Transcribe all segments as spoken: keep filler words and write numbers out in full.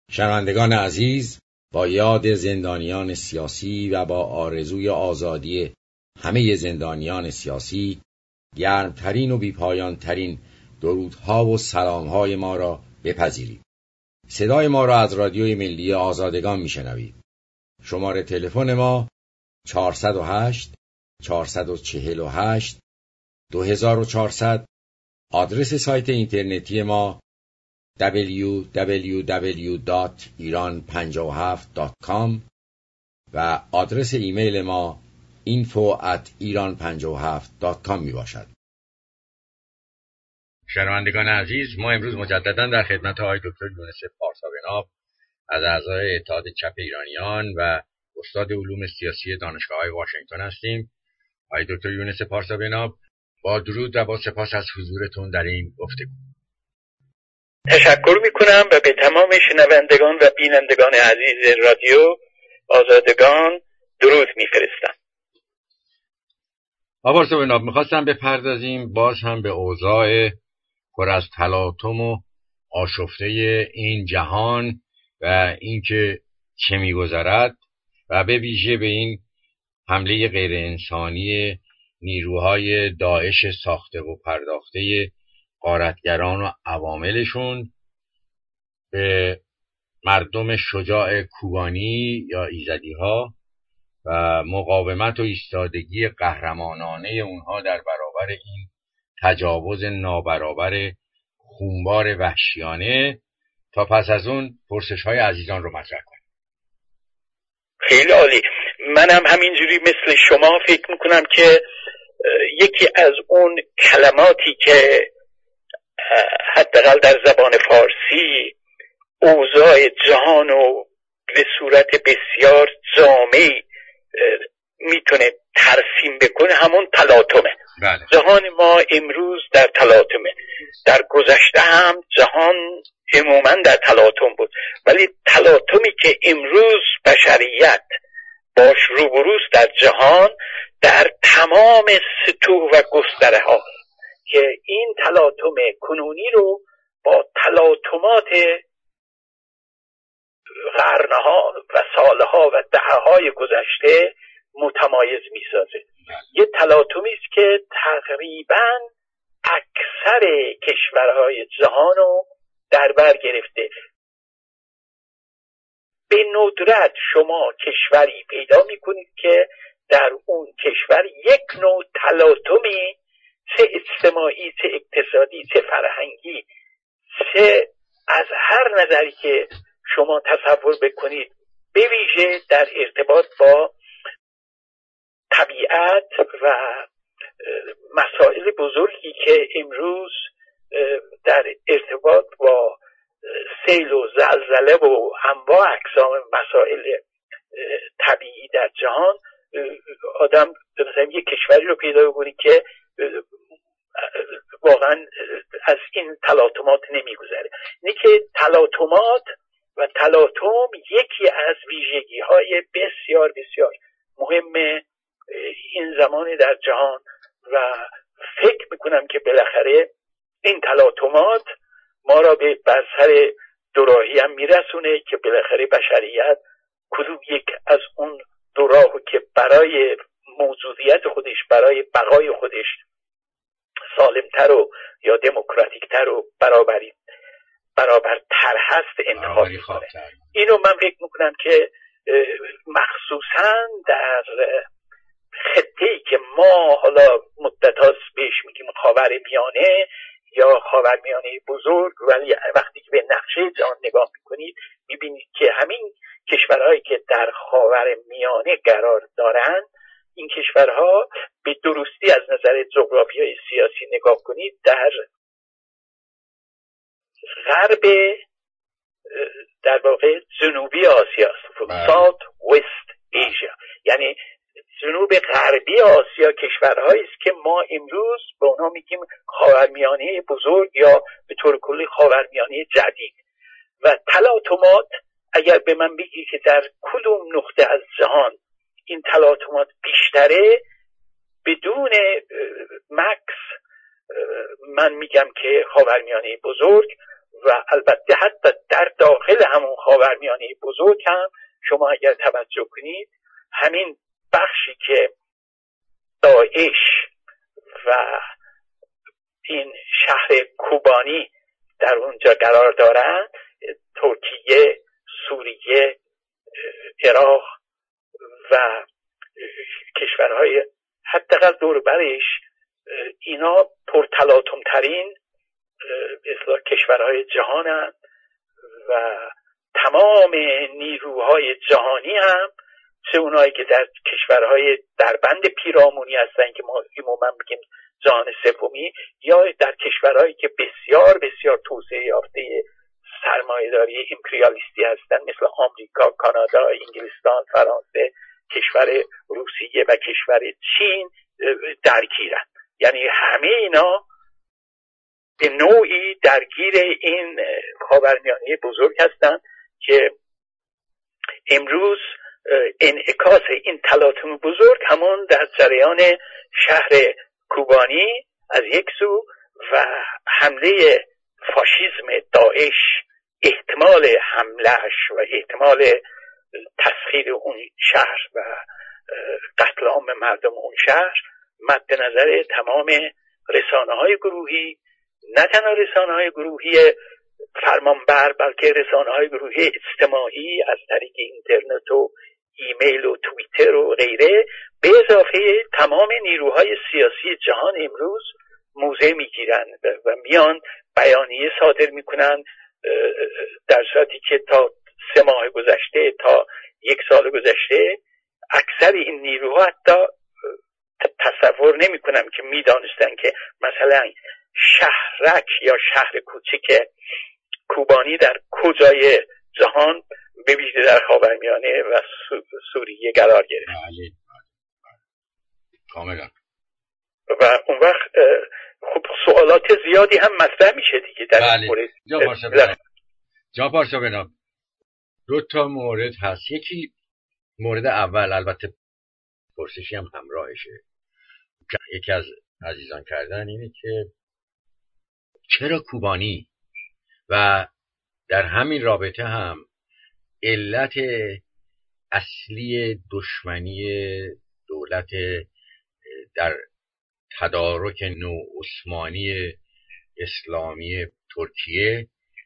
شنوندگان عزیز، با یاد زندانیان سیاسی و با آرزوی آزادی همه زندانیان سیاسی، گرمترین و بیپایانترین درودها و سلامهای ما را بپذیرید. صدای ما را از رادیوی ملی آزادگان میشنوید. شماره تلفن ما چهارصد و هشت چهارصد و چهل و هشت دو هزار و چهارصد. آدرس سایت اینترنتی ما دبلیو دبلیو دبلیو دات ایران پنجاه و هفت دات کام و آدرس ایمیل ما اینفو ات ایران پنجاه و هفت دات کام می باشد. شنوندگان عزیز، ما امروز مجددا در خدمت آقای دکتر یونس پارسابناب از اعضای اتحاد چپ ایرانیان و استاد علوم سیاسی دانشگاه واشنگتن هستیم. آقای دکتر یونس پارسابناب، با درود و با سپاس از حضورتون در این گفتگو. تشکر میکنم و به تمام شنوندگان و بینندگان عزیز رادیو آزادگان درود میفرستم. آقای پارسابناب، میخواستم بپردازیم باز هم به اوضاع پر از تلاطم و آشفته این جهان و اینکه چه میگذرد و به ویژه به این حمله غیر انسانی نیروهای داعش ساخته و پرداخته غارتگران و عواملشون به مردم شجاع کوبانی یا ایزدی ها و مقاومت و ایستادگی قهرمانانه اونها در برابر این تجاوز نابرابر خونبار وحشیانه، تا پس از اون پرسش های عزیزان رو مطرح کنیم. خیلی عالی. منم همینجوری مثل شما فکر میکنم که یکی از اون کلماتی که حداقل در زبان فارسی اوضاع جهان رو به صورت بسیار جامعی میتونه ترسیم بکنه همون تلاطمه. بله. جهان ما امروز در تلاطمه. در گذشته هم جهان عموما در تلاطم بود، ولی تلاطمی که امروز بشریت باش روبروست در جهان در تمام سطوح و گستره ها، که این تلاطم کنونی رو با تلاطمات قرنها و سالها و دهه‌های گذشته متمایز می‌سازه. یه تلاطمی است که تقریباً اکثر کشورهای جهان رو در بر گرفته. به ندرت شما کشوری پیدا می‌کنید که در اون کشور یک نوع تلاطمی، چه اجتماعی، چه اقتصادی، چه فرهنگی، چه از هر نظری که شما تصور بکنید، به ویژه در ارتباط با طبیعت و مسائل بزرگی که امروز در ارتباط با سیل و زلزله و انواع اقسام مسائل طبیعی در جهان، آدم مثلا یک کشوری رو پیدا بکنید که واقعا از این تلاطمات نمیگذره. اینه که تلاطمات و تلاطم یکی از ویژگی های بسیار بسیار مهم این زمان در جهان و فکر میکنم که بالاخره این تلاطمات ما را به بر سر دوراهی هم میرسونه که بالاخره بشریت کدوم یک از اون دوراهو که برای موجودیت خودش، برای بقای خودش سالمتر و یا دموکراتیکتر و برابری برابرتر هست انتخاب میکنه. اینو من فکر میکنم که مخصوصا در خطه‌ای که ما حالا مدت‌هاست بهش میگیم خاورمیانه یا خاورمیانه بزرگ، ولی وقتی که به نقشه جهان نگاه میکنید میبینید که همین کشورهایی که در خاورمیانه قرار دارند، این کشورها به درستی از نظر جغرافیای سیاسی نگاه کنید در غرب، در واقع جنوبی آسیا، ساوت وست ایژیا، یعنی جنوب غربی آسیا کشورهایی است که ما امروز به اونها میگیم خاورمیانه بزرگ یا به طور کلی خاورمیانه جدید. و تلاطمات اگر به من بگی که در کدوم نقطه از جهان این تلاطمات بیشتره، بدون مکس من میگم که خاورمیانه بزرگ و البته حتی در داخل همون خاورمیانه بزرگ هم شما اگر توجه کنید همین بخشی که داعش و این شهر کوبانی در اونجا قرار دارن، ترکیه، سوریه، عراق و کشورهای حداقل دور برش، اینا پرتلاطم ترین کشورهای جهانن و تمام نیروهای جهانی هم، چه اونایی که در کشورهای در بند پیرامونی هستن که ما عموما میگیم جهان سومی، یا در کشورهایی که بسیار بسیار توسعه یافته سرمایه‌داری امپریالیستی هستن مثل آمریکا، کانادا، انگلستان، فرانسه، کشور روسیه و کشور چین درگیرن. یعنی همه اینا به نوعی درگیر این خاورمیانه بزرگ هستن که امروز انعکاس این تلاطم بزرگ همون در جریان شهر کوبانی از یک سو و حمله فاشیسم داعش، احتمال حملهش و احتمال تسخیر اون شهر و قتل عام مردم اون شهر مد نظر تمام رسانه‌های گروهی، نه تنها رسانه‌های گروهی فرمانبر بلکه رسانه‌های گروهی اجتماعی از طریق اینترنت و ایمیل و توییتر و غیره، به اضافه تمام نیروهای سیاسی جهان امروز موضع میگیرن و میان بیانیه صادر میکنن، در صورتی که تا سه ماه گذشته تا یک سال گذشته اکثر این نیروها حتی تصور نمیکنم که میدانستن که مثلا شهرک یا شهر کوچک کوبانی در کجای جهان به ویژه در خاورمیانه و سوریه قرار گرفت. بله کاملا. و اون وقت خب سوالات زیادی هم مطرح میشه دیگه در بله. این مورد. جا پارسا بنام جا پارسا بنام دو تا مورد هست. یکی مورد اول، البته پرسشی هم همراهشه، یکی از عزیزان کردن اینه که چرا کوبانی، و در همین رابطه هم علت اصلی دشمنی دولت در تدارک نو عثمانی اسلامی ترکیه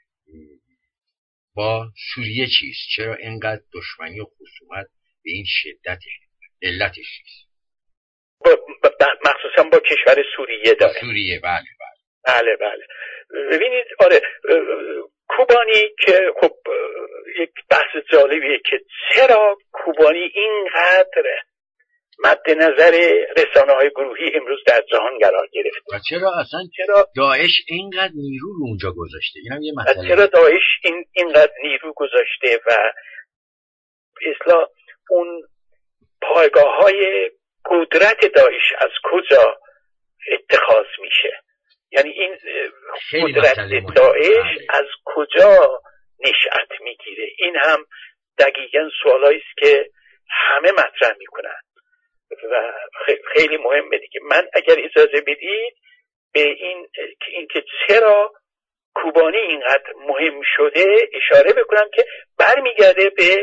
با سوریه چیست؟ چرا اینقدر دشمنی و خصومت به این شدته؟ علتش چیست؟ مخصوصا با کشور سوریه داره. سوریه بله بله بله بله ببینید، آره کوبانی که خب یک بحث جالبیه که چرا کوبانی اینقدر مد نظر رسانه های گروهی امروز در جهان قرار گرفت و چرا اصلا چرا داعش اینقدر نیرو رو اونجا گذاشته؟ اینم یه مسئله. چرا داعش این اینقدر نیرو گذاشته و اصلا اون پایگاه های قدرت داعش از کجا اتخاذ میشه؟ یعنی این قدرت داعش از کجا نشأت میگیره؟ این هم دقیقاً سوالایی است که همه مطرح میکنن و خیلی مهمه دیگه. من اگر اجازه بدید به این اینکه چرا کوبانی اینقدر مهم شده اشاره بکنم که برمیگرده به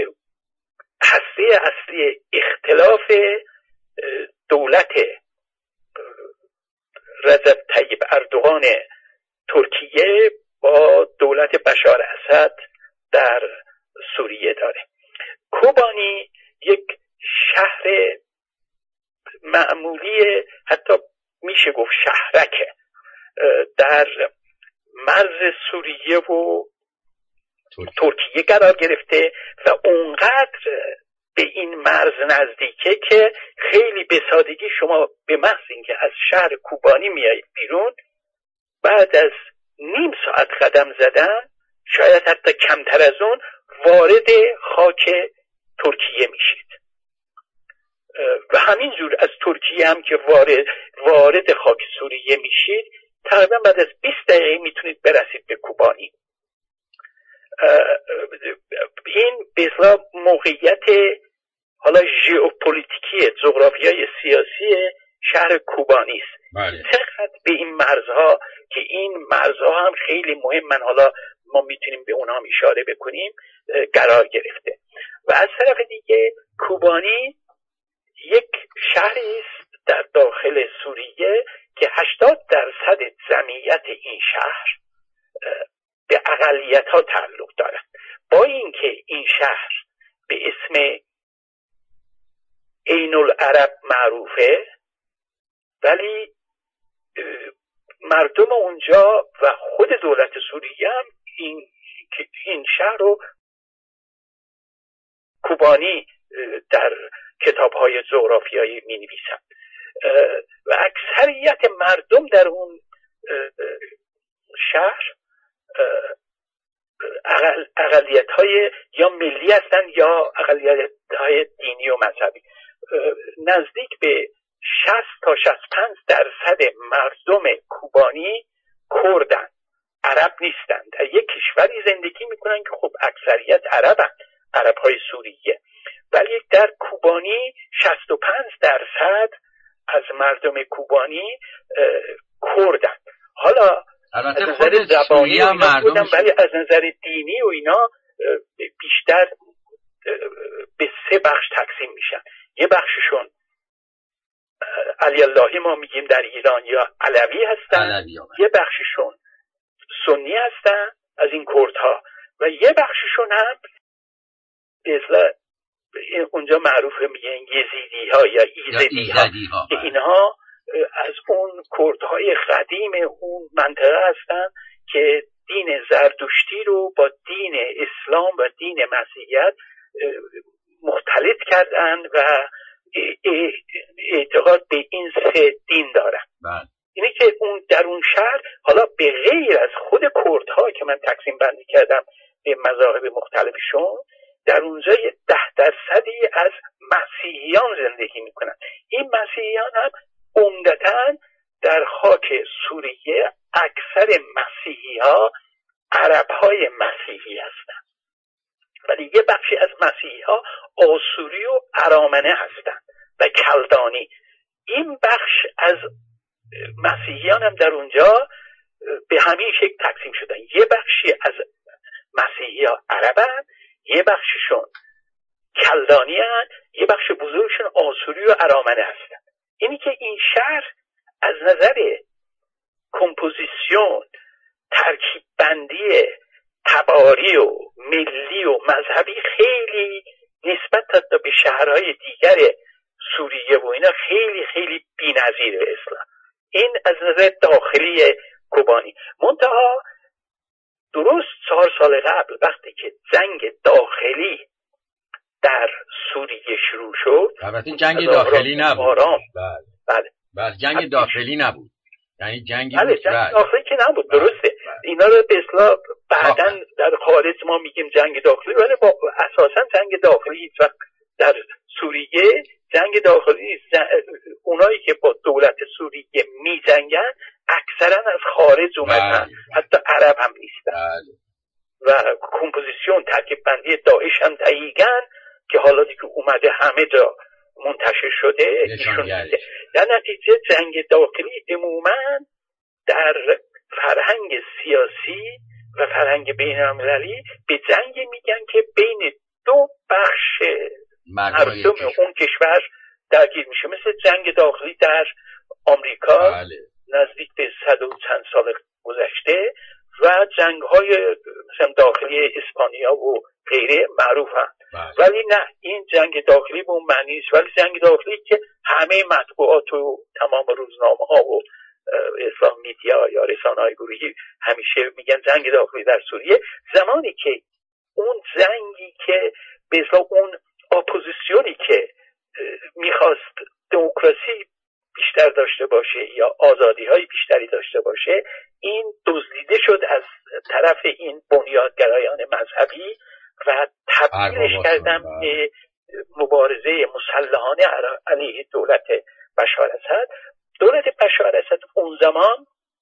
هسته اصلی اختلاف دولت رجب طیب اردوغان ترکیه با دولت بشار اسد در سوریه داره. کوبانی یک شهر معمولی، حتی میشه گفت شهرکه، در مرز سوریه و ترکیه قرار گرفته و اونقدر به این مرز نزدیکه که خیلی به سادگی شما به محض اینکه از شهر کوبانی میایید بیرون، بعد از نیم ساعت قدم زدن، شاید حتی کمتر از اون، وارد خاک ترکیه میشید. و همینجور از ترکیه هم که وارد وارد خاک سوریه میشید، تقریبا بعد از بیست دقیقه میتونید برسید به کوبانی. این به اصطلاح موقعیت حالا ژئوپلیتیکی جغرافیای سیاسی شهر کوبانی است. چقدر به این مرزها که این مرزها هم خیلی مهمن، حالا ما میتونیم به اونها اشاره بکنیم قرار گرفته. و از طرف دیگه کوبانی یک شهری است در داخل سوریه که هشتاد درصد جمعیت این شهر به اقلیت ها تعلق دارد. با اینکه این شهر به اسم عین العرب معروفه، ولی مردم اونجا و خود دولت سوریه هم این, این شهر رو کوبانی در کتاب‌های جغرافیایی می‌نویسند و اکثریت مردم در اون شهر اقلیت‌های یا ملی هستند یا اقلیت‌های دینی و مذهبی. نزدیک به شصت تا شصت و پنج درصد مردم کوبانی کردن، عرب نیستند. در یک کشوری زندگی میکنن که خب اکثریت عربن، عرب‌های سوریه، ولی در کوبانی شصت و پنج درصد از مردم کوبانی کردن. حالا البته از نظر زبانی و اینا مردم بودن، ولی از نظر دینی و اینا بیشتر به سه بخش تقسیم میشن. یه بخششون علی اللهی ما میگیم در ایران یا علوی هستن، یه بخششون سنی هستن از این کردها و یه بخششون هم به اونجا معروفه میگن یزیدی ها یا ایزدی ها که اینها از اون کردهای قدیم اون منطقه هستن که دین زردشتی رو با دین اسلام و دین مسیحیت مختلط کردن و اعتقاد به این سه دین دارن. اینه که اون در اون شهر حالا به غیر از خود کردها که من تقسیم بندی کردم به مذاهب مختلفشون، در اونجا ده درصدی از مسیحیان زندگی میکنن. این مسیحیان هم عمدتاً در خاک سوریه اکثر مسیحی ها عرب های مسیحی هستند، ولی یه بخشی از مسیحی ها آسوری و ارامنه هستند و کلدانی. این بخش از مسیحیان هم در اونجا به همین شکل تقسیم شدن. یه بخشی از مسیحی ها عربن، یه بخششون کلدانی هستند، یه بخش بزرگشون آسوری و ارامنه هستند. اینی که این شهر از نظر کمپوزیسیون، ترکیب بندی تباری و ملی و مذهبی خیلی نسبت تا به شهرهای دیگر سوریه و اینا خیلی خیلی بی‌نظیره اصلا. این از نظر داخلی کوبانی. منتها درست چهار سال قبل وقتی که جنگ داخلی در سوریه شروع شد، البته جنگ داخلی نبود. بله بله بله جنگ داخلی نبود، یعنی جنگی بله بود جنگ داخلی که نبود، درسته. اینا رو به اصطلاح بعداً در خارج ما میگیم جنگ داخلی، ولی با اساساً جنگ داخلی و در سوریه جنگ داخلی اونایی که با دولت سوریه میجنگن اکثرا از خارج اومدن، حتی عرب هم نیستن. و کمپوزیسیون ترکیب بندی داعش هم دقیقاً که حالا دیگه اومده همه جا منتشر شده نشون میده. در نتیجه جنگ داخلی عموماً در فرهنگ سیاسی و فرهنگ بین‌المللی به جنگ میگن که بین دو بخش مردم اون کشور درگیر میشه، مثل جنگ داخلی در آمریکا بله. نزدیک به صد و چند سال گذشته و جنگ های مثلا داخلی اسپانیا و غیره معروف هم. بله. ولی نه، این جنگ داخلی به اون معنی نیست، ولی جنگ داخلی که همه مطبوعات و تمام روزنامه ها و اسلام میدیا یا رسانه های گروهی همیشه میگن جنگ داخلی در سوریه. زمانی که اون جنگی که به اصطلاح اون اپوزیسیونی که میخواست دموکراسی بیشتر داشته باشه یا آزادی های بیشتری داشته باشه، این دزدیده شد از طرف این بنیادگرایان مذهبی و تبدیلش کردن به مبارزه مسلحانه علیه دولت بشار اسد. دولت بشار اسد اون زمان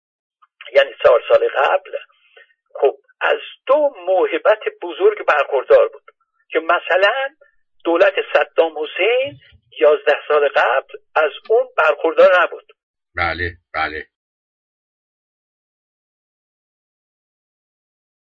یعنی چهار سال قبل خب از دو موهبت بزرگ برخوردار بود که مثلا دولت صدام حسین یازده سال قبل از اون برخوردار نبود. بله بله